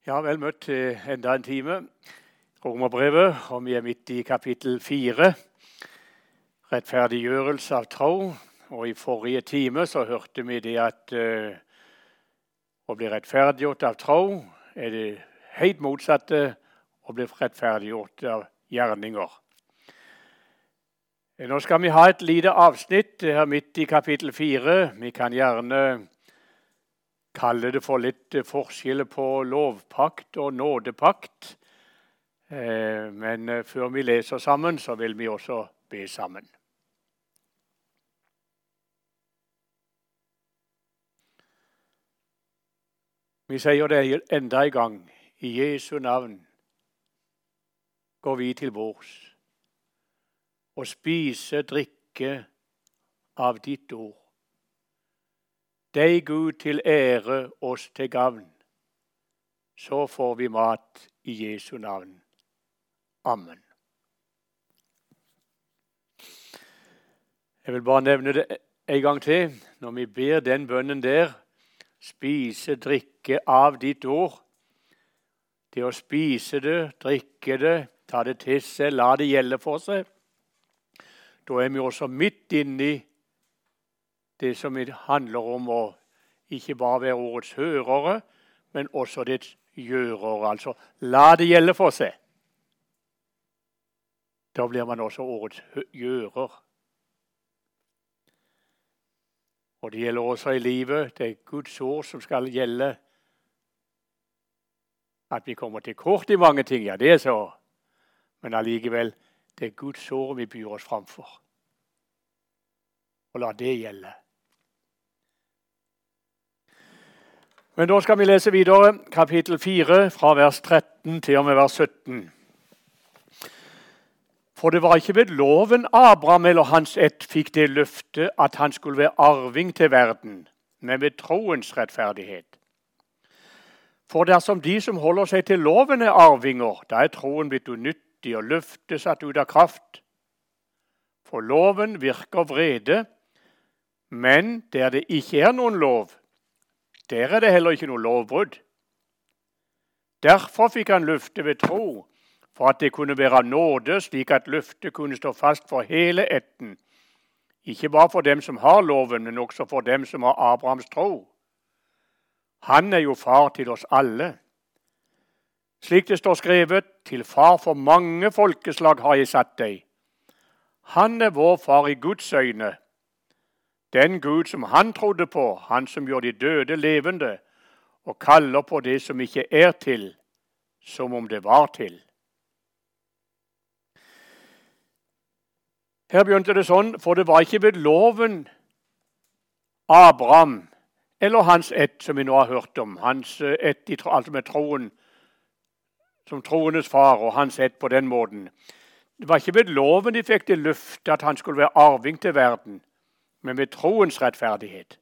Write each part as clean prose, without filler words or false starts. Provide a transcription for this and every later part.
Ja, vel møtt til enda en time. Romerbrevet, og vi er midt i kapittel 4. Rettferdiggjørelse av tro. Og i forrige time så hørte vi det at å bli rettferdiggjort av tro er det helt motsatte å bli rettferdiggjort av gjerninger. Nå skal vi ha et lite avsnitt her midt i kapittel 4. Vi kan gjerne kalle det for litt forskjell på lovpakt og nådepakt. Men før vi leser sammen, så vil vi også be sammen. Vi sier det enda en gang. I Jesu navn går vi til bords og spise, drikke av ditt ord. Deg, Gud, til ære, oss til gavn. Så får vi mat i Jesu navn. Amen. Jeg vil bare nevne det en gang til. Når vi ber den bønnen der, spise, drikke av ditt ord. Det å spise det, drikke det, ta det til seg, la det gjelde for seg. Da er vi også midt inne i det som handler om å ikke bare være ordets hørere, men også dets gjørere. Altså, la det gjelde for seg. Da blir man også årets gjører. Og det gjelder også i livet. Det er Guds ord som skal gjelde. At vi kommer til kort i mange ting, ja, det er så. Men allikevel, det er Guds ord vi byr oss framfor. Og la det gjelde. Men da skal vi lese videre kapittel 4 fra vers 13 til og med vers 17. For det var ikke ved loven Abraham eller hans ett fikk det løftet at han skulle være arving til verden, men ved troens rettferdighet. For dersom de som holder seg til loven er arvinger, da er troen blitt unyttig og løftet satt ut av kraft. For loven virker vrede, men der det ikke er noen lov, der er det heller ikke noe lovbrudd. Derfor fikk han løftet ved tro, for at det kunne være av nåde, slik at løftet kunne stå fast for hele ætten. Ikke bare for dem som har loven, men også for dem som har Abrahams tro. Han er jo far til oss alle. Slik det står skrevet, til far for mange folkeslag har jeg satt deg. Han er vår far i Guds øyne. Den Gud som han trodde på, han som gjør de døde levende, og kaller på det som ikke er til, som om det var til. Her begynte det sånn, for det var ikke ved loven Abraham, eller hans ett, som vi nå har hørt om, hans ett, altså med troen, som troenes far, og hans ett på den måten. Det var ikke ved loven de fikk det løftet at han skulle være arving til verden, men ved troens rettferdighet.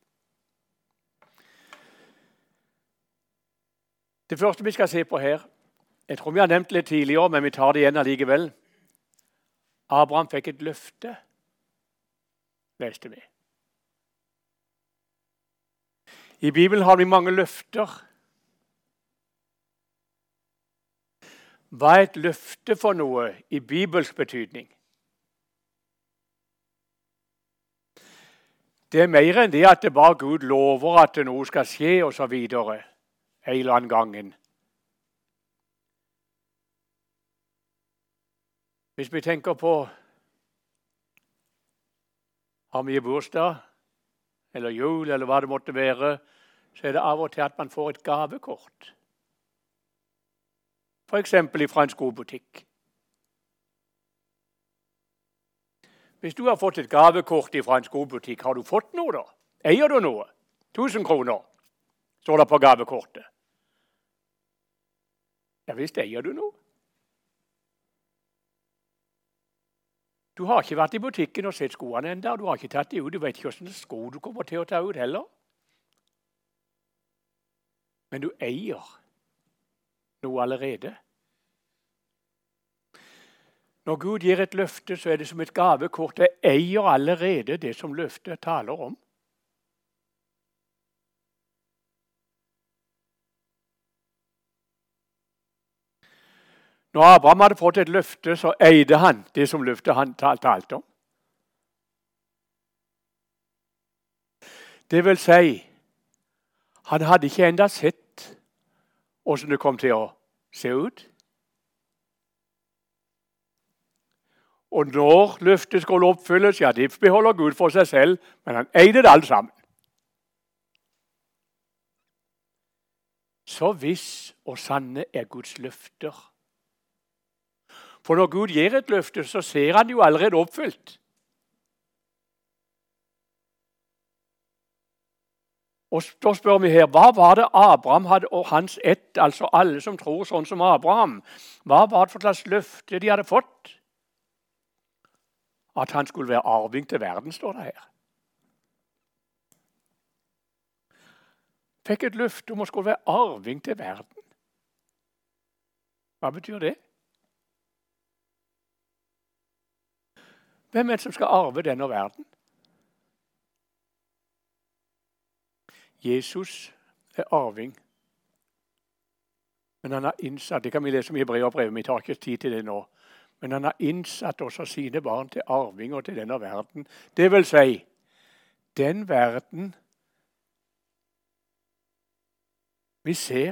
Det første vi skal se på her, jeg tror vi har nevnt litt tidligere, men vi tar det igjen allikevel. Abraham fikk et løfte, leste vi. I Bibelen har vi mange løfter. Hva er et løfte for noe i bibelsk betydning? Det er mer enn det at det bare Gud lover at noe skal skje, og så videre, en eller annen gangen. Hvis vi tenker på, har vi bursdag, eller jul, eller hva det måtte være, så er det av og til at man får et gavekort. For eksempel fra en skobutikk. Hvis du har fått et gavekort fra en skobutikk, har du fått noe da? Eier du noe? 1000 kroner står det på gavekortet. Ja visst, eier du noe. Du har ikke vært i butikken og sett skoene enda, du har ikke tatt de ut, du vet ikke hvordan sko du kommer til å ta ut heller. Men du eier noe allerede. Når Gud gir et løfte, så er det som et gavekort. Det eier allerede det som løftet taler om. Når Abraham hadde fått et løfte, så eide han det som løftet han talte om. Det vil si, han hadde ikke enda sett hvordan det kom til å se ut. Og når løftet skulle oppfylles, ja, det beholder Gud for seg selv, men han eide det alt sammen. Så viss og sanne er Guds løfter. For når Gud gir et løfte, så ser han jo allerede oppfylt. Og da spør vi her, hva var det Abraham hadde, og hans ett, altså alle som tror sånn som Abraham, hva var det for slags løfte de hadde fått? At han skulle være arving til verden, står det her. Fikk et løfte om å skulle være arving til verden. Hva betyr det? Hvem er det som skal arve denne verden? Jesus er arving. Men han har innsatt, det kan vi lese om i Hebreerbrevet, vi tar ikke tid til det nå, men han har innsatt også sine barn til arvinger til denne verden. Det vil si, den verden vi ser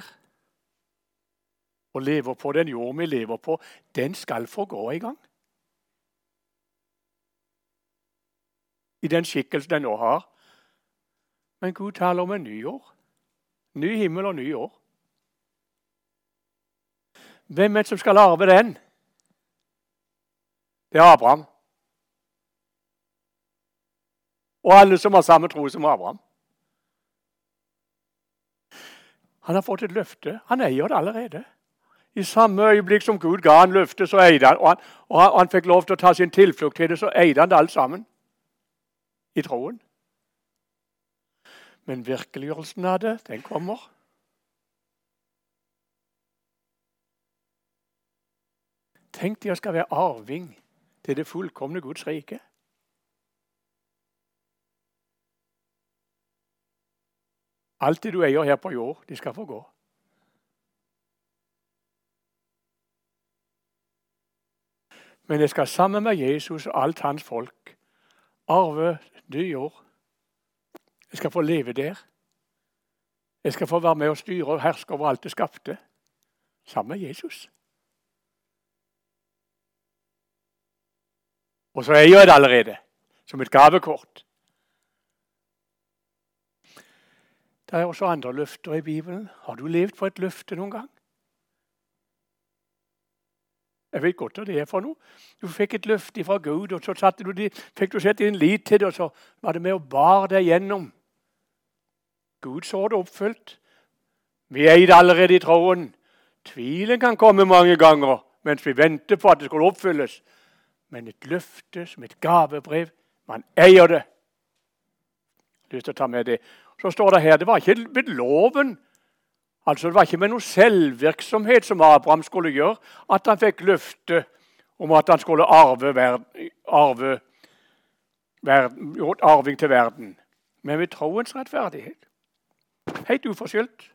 og lever på, den jord vi lever på, den skal få gå i gang. I den skikkelsen den nå har. Men Gud taler om en ny år. Ny himmel og ny år. Hvem er det som skal arve den? Det er Abraham. Og alle som har samme tro som Abraham. Han har fått et løfte. Han eier det allerede. I samme øyeblikk som Gud ga han løfte, så eide han. Og han fikk lov til å ta sin tilflukt til det, så eide han det alt sammen. I troen. Men virkeliggjørelsen av det, den kommer. Tenk deg å skal være arving til det fullkomne Guds rike. Alt det du eier her på jord, de skal få gå. Men jeg skal sammen med Jesus og alt hans folk arve ny jord. Jeg skal få leve der. Jeg skal få være med og styre og herske over alt det skapte. Sammen med Jesus. Og så eier jeg det allerede, som et gavekort. Det er også andre løfter i Bibelen. Har du levd på et løfte noen gang? Jeg vet godt hva det er for noe. Du fikk et løfte fra Gud, og så fikk du sette din lit til det, og så var det med å bar deg gjennom. Gud så det oppfylt. Vi eide allerede i troen. Tvilen kan komme mange ganger, mens vi venter på at det skulle oppfylles. Men et løfte som et gavebrev, man eier det. Jeg har lyst til å ta med det. Så står det her, det var ikke med loven. Altså det var ikke med noe selvvirksomhet som Abraham skulle gjøre, at han fikk løfte om at han skulle arving til verden. Men ved troens rettferdighet. Helt uforskyldt.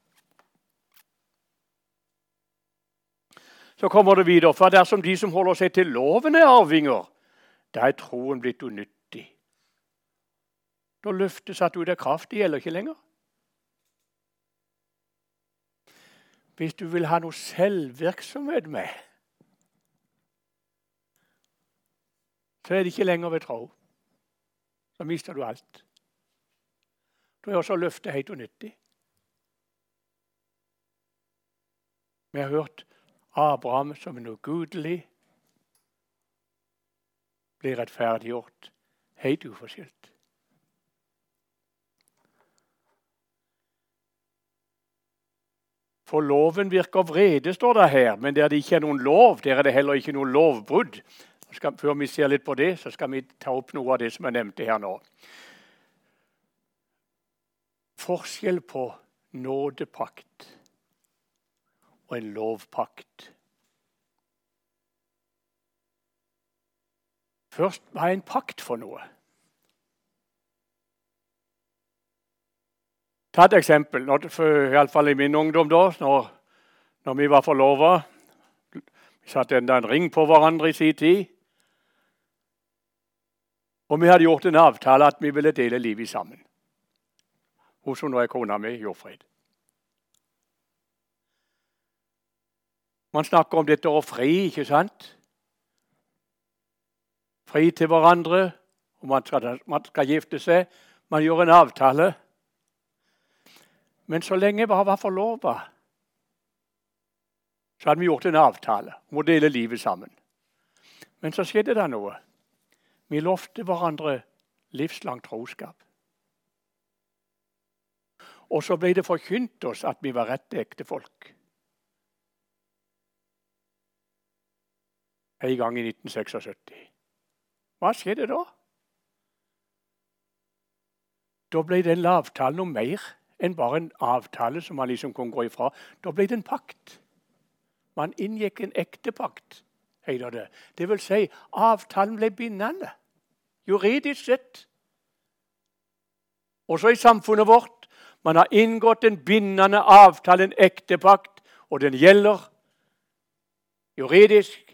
Så kommer det videre, for dersom de som holder seg til loven er arvinger, da er troen blitt unyttig. Da løftet satt ut av kraft, det gjelder ikke lenger. Hvis du vil ha noe selvvirksomhet med, så er det ikke lenger ved tro. Så mister du alt. Da er også løftet helt unyttig. Vi har hørt Abraham som en ugudelig blir rettferdiggjort, helt uforskyldt. For loven virker vrede, står det her, men der det ikke er noen lov, der er det heller ikke noen lovbrudd. Før vi ser litt på det, så skal vi ta opp noe av det som jeg nevnte her nå. Forskjell på nådepakt og en lovpakt. Først, hva er en pakt for noe? Ta et eksempel, i alle fall i min ungdom da, når vi var forlovet. Vi satte enda en ring på hverandre i sin tid. Og vi hadde gjort en avtale at vi ville dele livet sammen. Hun som nå er kona mi, Jordfred. Man snakker om dette å fri, ikke sant? Fri til hverandre, og man skal gifte seg. Man gjør en avtale. Men så lenge jeg bare var forlovet, så hadde vi gjort en avtale om å dele livet sammen. Men så skjedde det noe. Vi lovte hverandre livslang troskap. Og så ble det forkynt oss at vi var rette ekte folk. En gang i 1976. Hva skjedde da? Da ble den avtalen noe mer enn bare en avtale som man liksom kunne gå ifra. Da ble det en pakt. Man inngikk en ekte pakt, heter det. Det vil si, avtalen ble bindende. Juridisk sett. Også i samfunnet vårt. Man har inngått en bindende avtale, en ekte pakt, og den gjelder juridisk.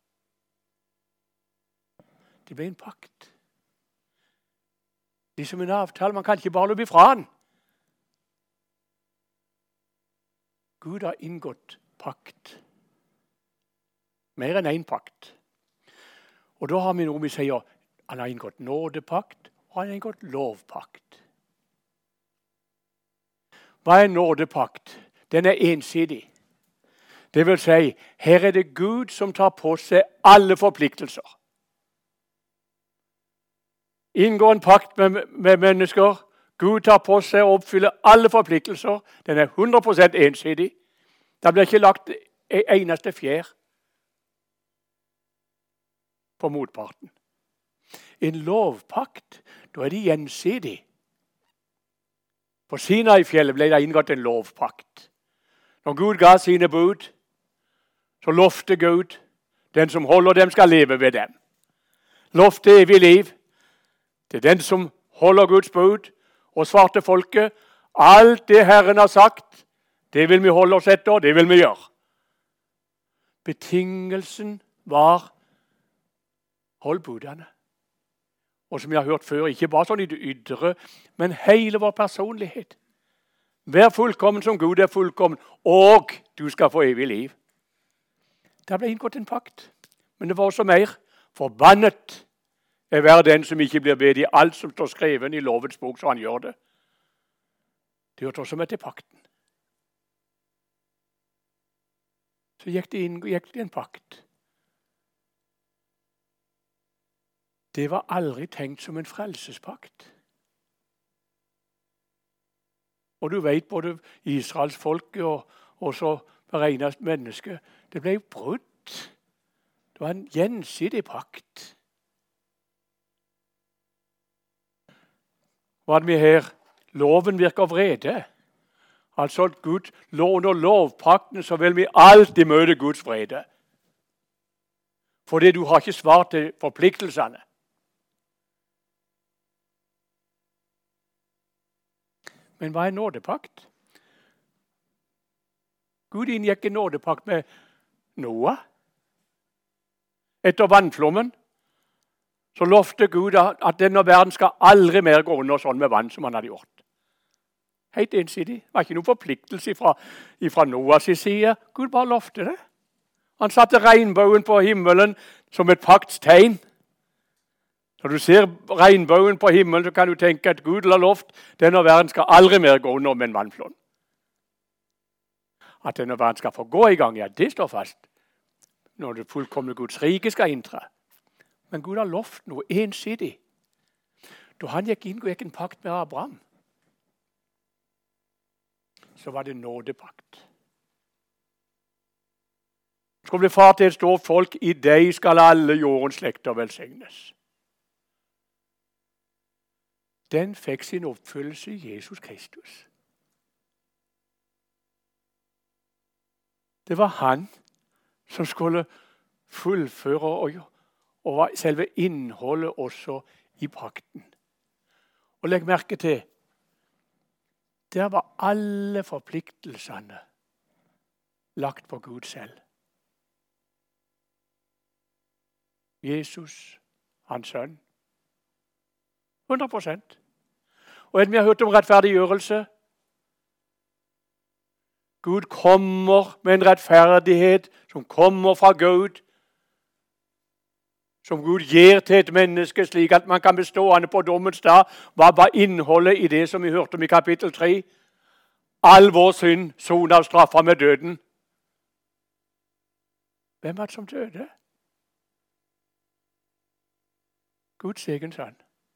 Det ble en pakt. Det er som en avtale. Man kan ikke bare løpe ifra den. Gud har inngått pakt. Mer enn en pakt. Og da har vi noe vi sier. Han har inngått nådepakt, og han har inngått lovpakt. Hva er nådepakt? Den er ensidig. Det vil si, her er det Gud som tar på seg alle forpliktelser. Inngår en pakt med mennesker. Gud tar på seg å oppfylle alle forpliktelser. Den er 100% ensidig. Det blir ikke lagt en eneste fjær på motparten. En lovpakt, da er det gjensidig. På Sinai-fjellet ble det inngått en lovpakt. Når Gud ga sine bud, så lovte Gud, den som holder dem skal leve ved dem. Lovte evig liv til den som holder Guds bud, og svarte folket, alt det Herren har sagt, det vil vi holde oss etter, det vil vi gjøre. Betingelsen var hold budene. Og som jeg har hørt før, ikke bare sånn i det ydre, men hele vår personlighet. Vær fullkommen som Gud er fullkommen, og du skal få evig liv. Det ble inngått en pakt, men det var også mer. Forbannet er hver den som ikke blir bedt i alt som står skrevet i lovets bok, så han gjør det. Det hørte også med til pakten. Så gikk det en pakt. Det var aldri tenkt som en frelsespakt. Og du vet, både Israels folk og så beregnet menneske, det ble brutt. Det var en gjensidig pakt. Hva hadde vi her? Loven virker vrede. Altså at Gud under lovpakten så vil vi alltid møte Guds vrede. Fordi du har ikke svar til forpliktelsene. Men hva er nådepakt? Gud inngikk en nådepakt med Noah. Etter vannflommen så lovte Gud at denne verden skal aldri mer gå under sånn med vann som han hadde gjort. Helt ensidig. Det var ikke noen forpliktelse fra Noahs side. Gud bare lovte det. Han satte regnbuen på himmelen som et paktstegn. Når du ser regnbuen på himmelen, så kan du tenke at Gud har lovt denne verden skal aldri mer gå under med en vannflom. At denne verden skal få gå i gang, ja, det står fast. Når det fullkomne Guds rike skal inntre. Men Gud har lovt noe ensidig. Da han gikk en pakt med Abraham, så var det nådepakt. Skal bli far til et stort folk, i deg skal alle jordens slekter velsignes. Den fikk sin oppfyllelse i Jesus Kristus. Det var han som skulle fullføre og var selve innholdet også i pakten. Og legg merke til, der var alle forpliktelsene lagt på Gud selv. Jesus, hans sønn. 100%. Og vi har hørt om rettferdiggjørelse. Gud kommer med en rettferdighet som kommer fra Gud, som Gud gir til et menneske slik at man kan bestå han på dommens dag. Hva var innholdet i det som vi hørte om i kapittel 3? All vår synd sonet av straffa med døden. Hvem var det som døde? Guds egen sønn.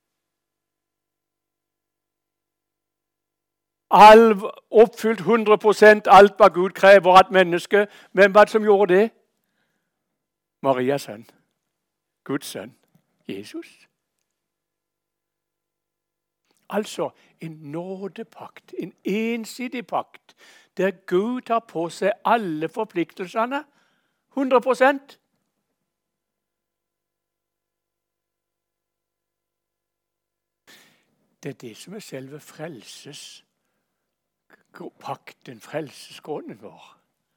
Oppfylt 100% alt hva Gud krever av et menneske. Hvem var det som gjorde det? Marias sønn. Guds sønn. Jesus. Altså en nådepakt, en ensidig pakt, der Gud tar på seg alle forpliktelsene. 100%. Det er det som er selve frelsespakten, frelsesgrunnen vår.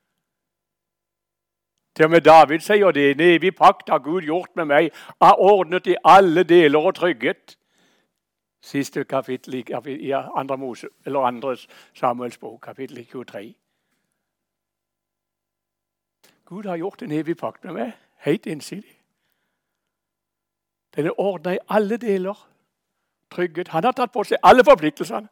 Til og med David sier det, en evig pakt har Gud gjort med meg, har ordnet i alle deler og trygget. Siste kapittel i andre Samuels bok, kapittel 23. Gud har gjort en evig pakt med meg, helt ensidig. Den er ordnet i alle deler, trygget. Han har tatt på seg alle forpliktelsene.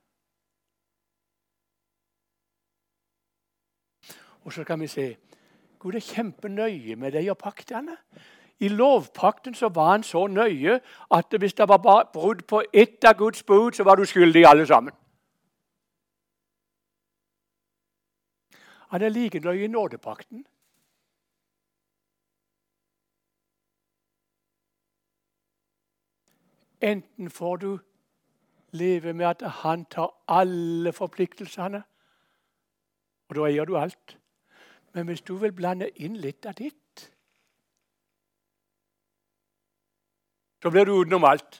Og så kan vi se, Gud er kjempenøye med de og paktene. I lovpakten så var han så nøye at hvis det var bare brudd på ett av Guds bud, så var du skyldig alle sammen. Han er like nøye i nådepakten. Enten får du leve med at han tar alle forpliktelsene, og da eier du alt. Men hvis du vil blande inn litt av ditt, så blir du utenom alt.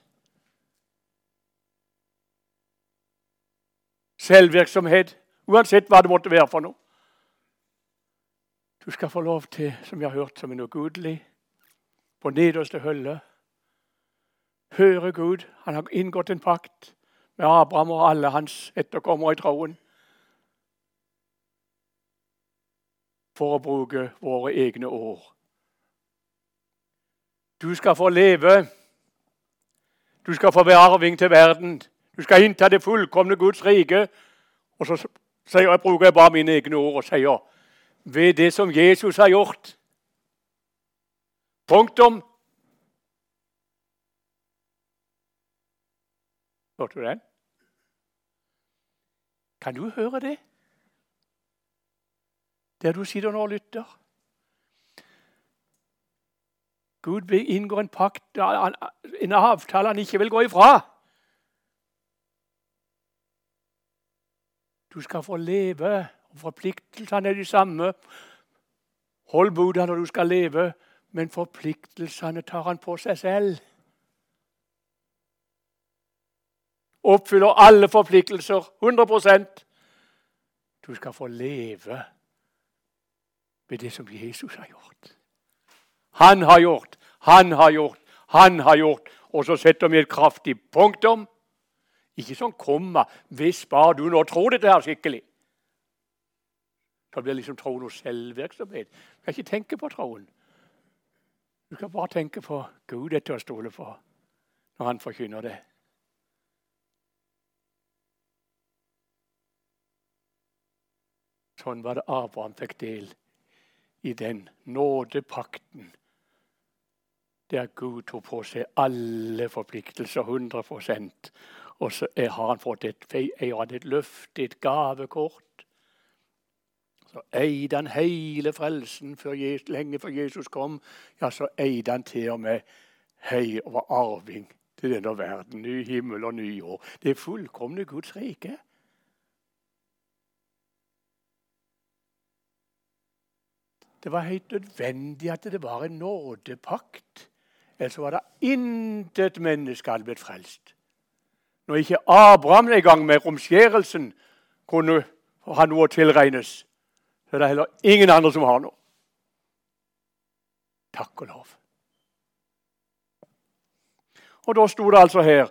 Selvvirksomhet, uansett hva det måtte være for noe. Du skal få lov til, som jeg har hørt som en ugudelig, på nederste hølle, høre Gud. Han har inngått en pakt med Abraham og alle hans etterkommere i troen, for å bruke våre egne ord. Du skal få leve. Du skal få være arving til verden. Du skal innta det fullkomne Guds rike. Og så bruker jeg bare mine egne ord og sier, ved det som Jesus har gjort. Punktum. Hørte du den? Kan du høre det? Der du sitter nå og lytter. Gud inngår en pakt, en avtale han ikke vil gå ifra. Du skal få leve, og forpliktelsene er de samme. Hold budene når du skal leve, men forpliktelsene tar han på seg selv. Oppfyller alle forpliktelser, 100%. Du skal få leve ved det som Jesus har gjort. Han har gjort, han har gjort, han har gjort. Og så setter vi et kraftig punktum. Ikke sånn komma, hvis bare du nå tror dette her skikkelig. Så blir liksom tro noe selvvirksomhet. Du kan ikke tenke på troen. Du kan bare tenke på Gud er til å stole på når han forkynner det. Sånn var det Abraham fikk del i den nådepakten, der Gud tok på seg alle forpliktelser, 100%. Og så har han fått et løfte, et gavekort. Så eide han hele frelsen lenge før Jesus kom. Ja, så eide han til og med og var arving til denne verden. Ny himmel og ny jord. Det er fullkomne Guds rike. Det var helt nødvendig at det var en nådepakt. Ellers var det intet menneske hadde blitt frelst. Når ikke Abraham er i gang med omskjærelsen, kunne ha noe å tilregnes, så er det heller ingen andre som har noe. Takk og lov. Og da sto det altså her: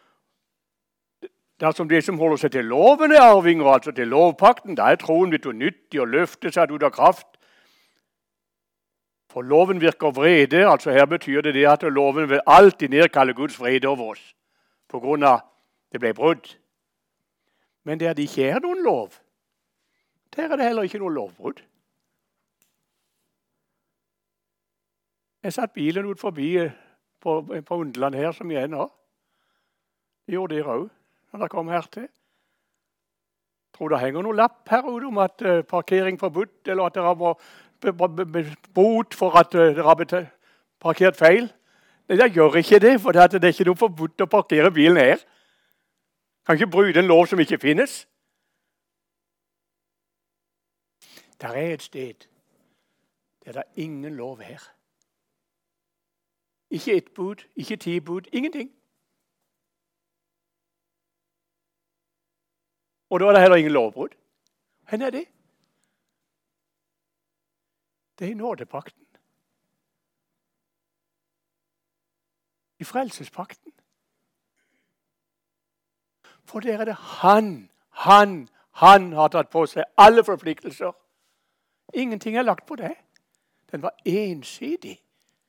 dersom de som holder seg til loven er arvinger, altså til lovpakten, da er troen blitt unyttig og løftet seg ut av kraft. For loven virker vrede, altså her betyr det at loven vil alltid nedkalle Guds vrede over oss, på grunn av det ble brudd. Men der det ikke er noen lov, der er det heller ikke noen lovbrudd. Jeg satt bilen ut forbi på Undeland her, som jeg er nå. Det gjorde dere også, når dere kom hertil. Tror det henger noen lapp her ute om at parkering forbudt, eller at dere må bot for at dere har parkert feil. Nei, jeg gjør ikke det, for det er ikke noe forbudt å parkere bilen her. Kan ikke bryte en lov som ikke finnes. Der er et sted der det er ingen lov her. Ikke ett bud, ikke 10 bud, ingenting. Og da er det heller ingen lovbrudd. Hvor er det? Det er i nådepakten. I frelsespakten. For der er det han har tatt på seg alle forpliktelser. Ingenting er lagt på det. Den var ensidig.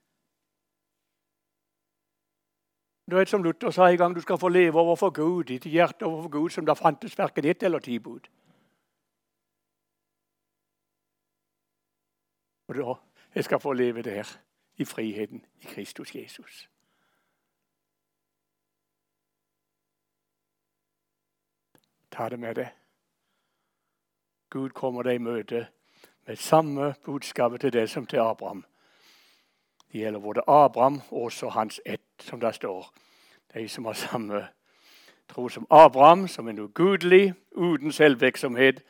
Du vet som Luther sa en gang, du skal få leve overfor Gud, ditt hjerte overfor Gud, som da fantes hverken 1 eller 10 bud. Og da, jeg skal få leve der, i friheten, i Kristus Jesus. Ta det med deg. Gud kommer deg i møte med samme budskapet til det som til Abraham. Det gjelder både Abraham og også hans ett, som der står. De som har samme tro som Abraham, som er ugudelig, uten selvvirksomhet,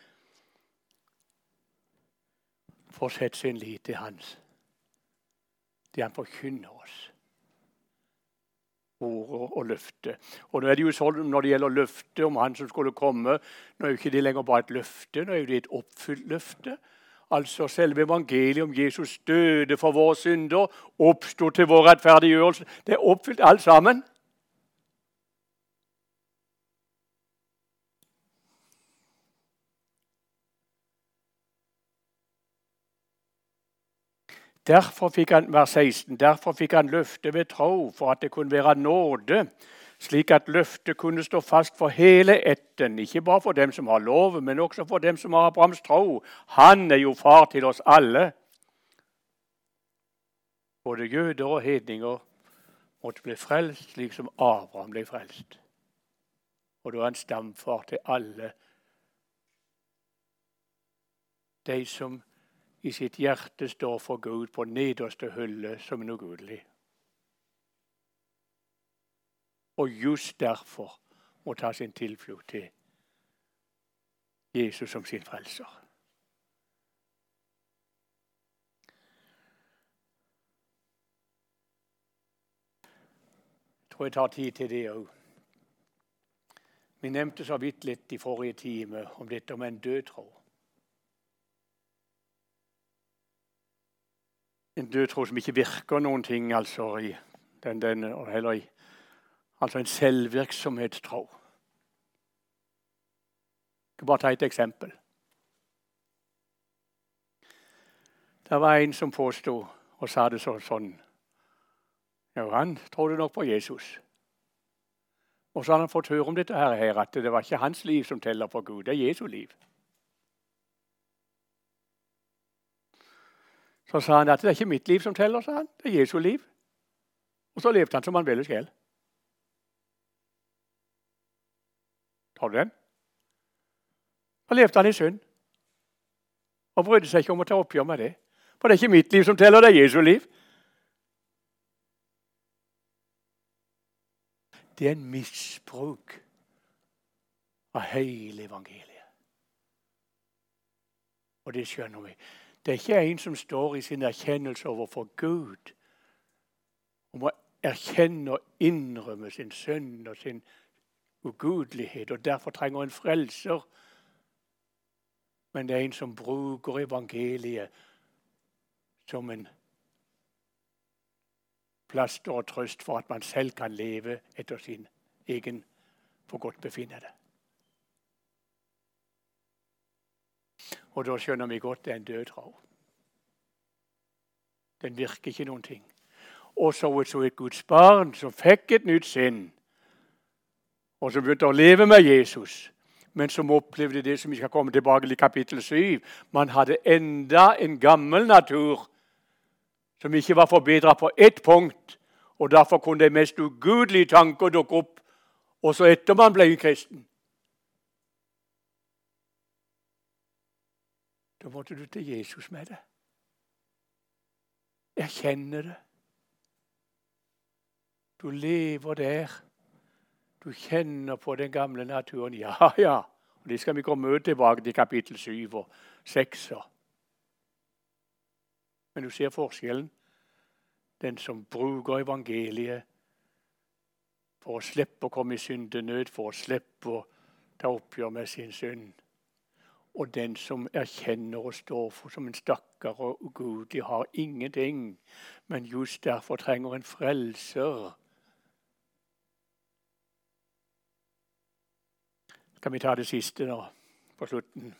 får sett sin lit til hans. Det han forkynner oss. Ordet og løftet. Og nå er det jo sånn når det gjelder løftet om han som skulle komme, nå er jo ikke det lenger bare et løfte, nå er jo det et oppfylt løfte. Altså selve evangeliet om Jesus døde for våre synder, oppstod til vår rettferdiggjørelse. Det er oppfylt alt sammen. Derfor fikk han, vers 16, derfor fikk han løftet ved tro, for at det kunne være nåde, slik at løftet kunne stå fast for hele ætten, ikke bare for dem som har lov, men også for dem som har Abrahams tro. Han er jo far til oss alle. Både jøder og hedninger måtte bli frelst, slik som Abraham ble frelst. Og da er han stamfar til alle de som i sitt hjerte står for Gud på nederste hylle som en ugudelig. Og just derfor må ta sin tilflukt til Jesus som sin frelser. Jeg tror jeg tar tid til det også. Vi nevnte så vidt litt i forrige time om dette om en død tro. En død tro som ikke virker noen ting, altså i heller i altså en selvvirksomhetstro. Jeg skal bare ta et eksempel. Det var en som påstod og sa det sånn. Ja, han trodde nok på Jesus. Og så hadde han fått høre om dette her, at det var ikke hans liv som teller for Gud, det er Jesu liv. Så sa han at det er ikke mitt liv som teller, sa han. Det er Jesu liv. Og så levde han som han ville selv. Tar du den? Så levde han i synd. Og brydde seg ikke om å ta oppgjør med det. For det er ikke mitt liv som teller, det er Jesu liv. Det er en misbruk av hele evangeliet. Og det skjønner vi. Det er ikke en som står i sin erkjennelse overfor Gud, om å erkjenne og innrømme sin synd og sin ugudelighet, og derfor trenger en frelser. Men det er en som bruker evangeliet som en plaster og trøst for at man selv kan leve etter sin egen forgodtbefinnende. Og da skjønner vi godt det er en død tro. Den virker ikke noen ting. Og så et Guds barn som fikk et nytt sinn, og som begynte å leve med Jesus, men som opplevde det som vi skal komme tilbake til i kapittel 7. Man hadde enda en gammel natur som ikke var forbedret på ett punkt, og derfor kunne de mest ugudelige tanker dukke opp, og så etter man ble kristen. Da måtte du til Jesus med det. Erkjenne det. Du lever der. Du kjenner på den gamle naturen. Ja, ja. Og det skal vi komme tilbake til kapittel 7 og 6. Men du ser forskjellen. Den som bruker evangeliet for å slippe å komme i syndenød, for å slippe å ta oppgjør med sin synd. Og den som erkjenner og står for som en stakkar og ugudig, har ingenting, men just derfor trenger en frelser. Skal vi ta det siste nå, på slutten?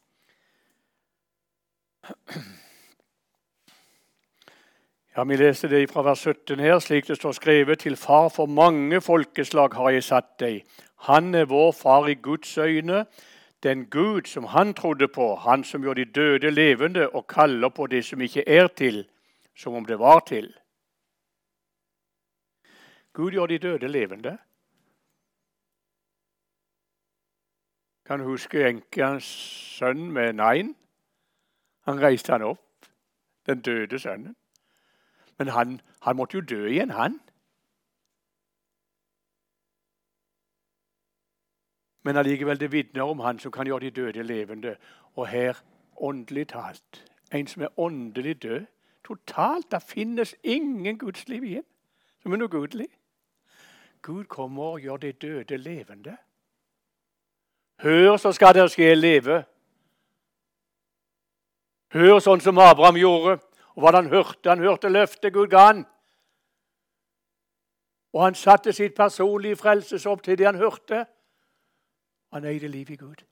Ja, vi leser det fra vers 17 her, slik det står skrevet: Til far for mange folkeslag har jeg satt deg. Han er vår far i Guds øyne, den Gud som han trodde på, han som gjør de døde levende og kaller på det som ikke er til, som om det var til. Gud gjør de døde levende. Kan du huske enkens sønn med Nain? Han reiste han opp, den døde sønnen. Men han måtte jo dø igjen, han. Men allikevel det vitner om han som kan gjøre de døde levende. Og her, åndelig talt, en som er åndelig død, totalt, det finnes ingen Guds liv igjen, som er noe gudelig. Gud kommer og gjør de døde levende. Hør, så skal dere skje leve. Hør sånn som Abraham gjorde. Og hva han hørte løftet Gud ga han. Og han satte sitt personlige frelsesopp til det han hørte. Han eide liv i Gud.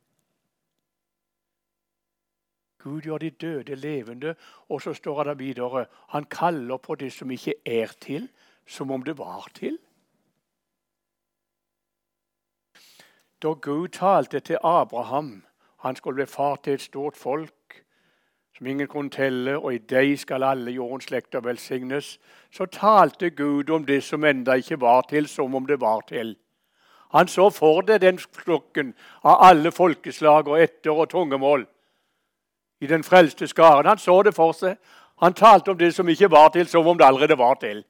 Gud gjør de døde levende, og så står det videre. Han kaller på det som ikke er til, som om det var til. Da Gud talte til Abraham, han skulle bli far til et stort folk, som ingen kunne telle, og i deg skal alle jordens slekter velsignes, så talte Gud om det som enda ikke var til, som om det var til. Han så for det den flokken av alle folkeslag og etter og tungemål i den frelste skaren. Han så det for seg. Han talte om det som ikke var til, som om det allerede var til.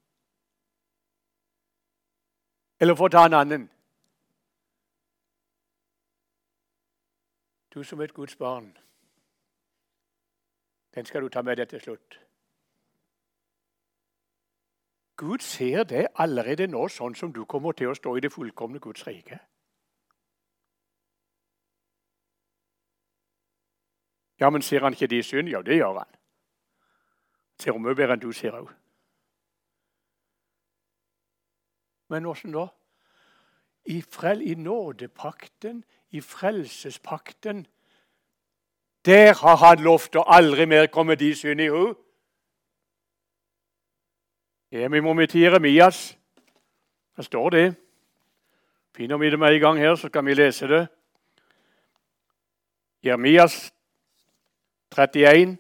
Eller for å ta en annen. Du som er et Guds barn, den skal du ta med deg til slutt. Gud ser det allerede nå, sånn som du kommer til å stå i det fullkomne Guds rike. Ja, men ser han ikke de synd? Ja, det gjør han. Ser han mye bedre enn du ser også. Men hvordan da? I nådepakten, i frelsespakten, der har han lovt å aldri mer komme de synd i hu. Vi må med til Jeremias. Der står det. Finner vi det med en gang her, så kan vi lese det. Jeremias 31,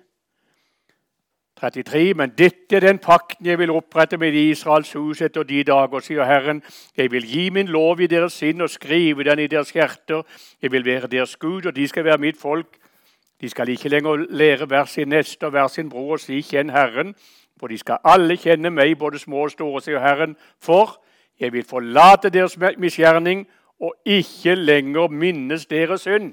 33. Men dette er den pakten jeg vil opprette med Israels hus etter de dager, sier Herren. Jeg vil gi min lov i deres sinn og skrive den i deres hjerter. Jeg vil være deres Gud, og de skal være mitt folk. De skal ikke lenger lære hver sin neste og hver sin bror og si kjenn Herren. For de skal alle kjenne meg, både små og store, sier Herren. For jeg vil forlate deres misgjerning og ikke lenger minnes deres synd.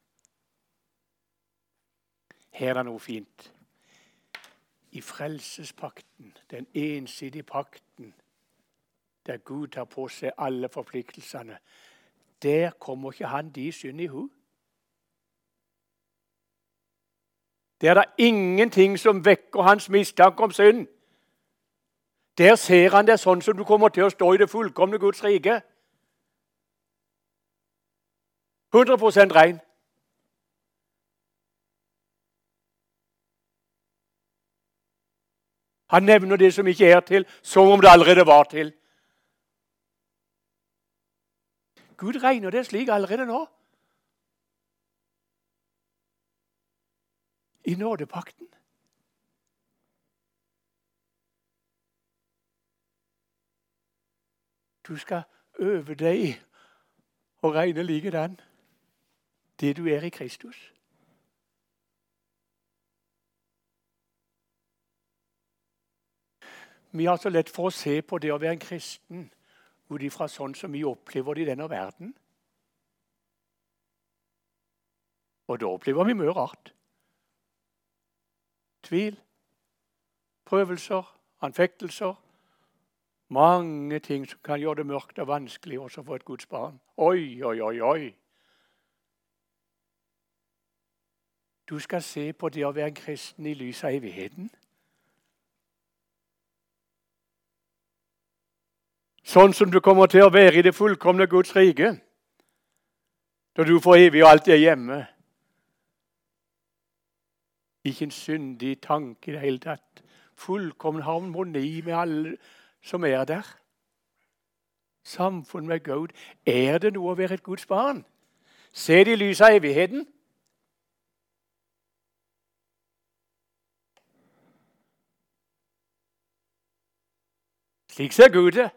Her er noe fint. I frelsespakten, den ensidige pakten, der Gud tar på seg alle forpliktelsene, der kommer ikke han de synd i hu. Det er det ingenting som vekker hans mistanke om synd. Der ser han det sånn som du kommer til å stå i det fullkomne Guds rike. 100% ren. Han nevner det som ikke er til, som om det allerede var til. Gud regner det slik allerede nå. I nådepakten. Du skal øve deg og regne likedan det du er i Kristus. Vi har så lett for å se på det å være en kristen ut ifra sånn som vi opplever det i denne verden. Og da opplever vi mye rart. Tvil, prøvelser, anfektelser. Mange ting som kan gjøre det mørkt og vanskelig også for et Guds barn. Oi, oi, oi, oi. Du skal se på det å være en kristen i lys av evigheten. Sånn som du kommer til å være i det fullkomne Guds rike. Da du for evig og alltid er hjemme. Ikke en syndig tanke i det hele tatt. Fullkommen harmoni med alle som er der. Samfunn med Gud. Er det noe å være et Guds barn? Se det i lys av evigheten. Slik ser Gud det.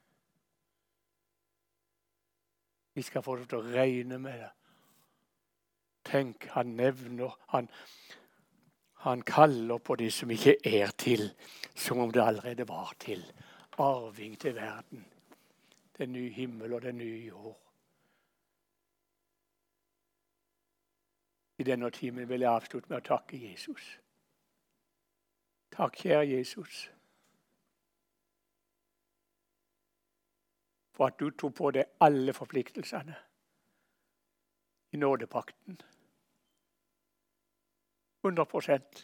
Vi skal få det til å regne med det. Tenk, han nevner, han kaller på det som ikke er til, som om det allerede var til. Arving til verden. Den nye himmel og den nye jord. I denne timen vil jeg avslutte med å takke Jesus. Takk, kjære Jesus, for at du tok på deg alle forpliktelsene i nådepakten. 100%.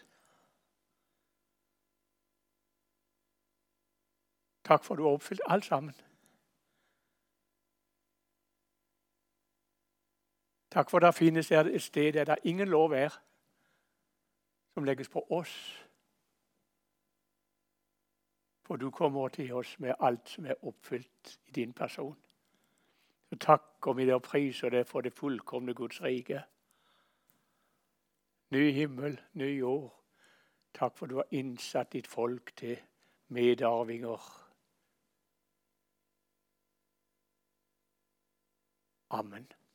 Takk for at du har oppfylt alt sammen. Takk for at det finnes et sted der det ingen lov er som legges på oss. For du kommer til oss med alt som er oppfylt i din person. Så takker vi deg og priser deg for det fullkomne Guds rike. Ny himmel, ny jord. Takk for du har innsatt ditt folk til medarvinger. Amen.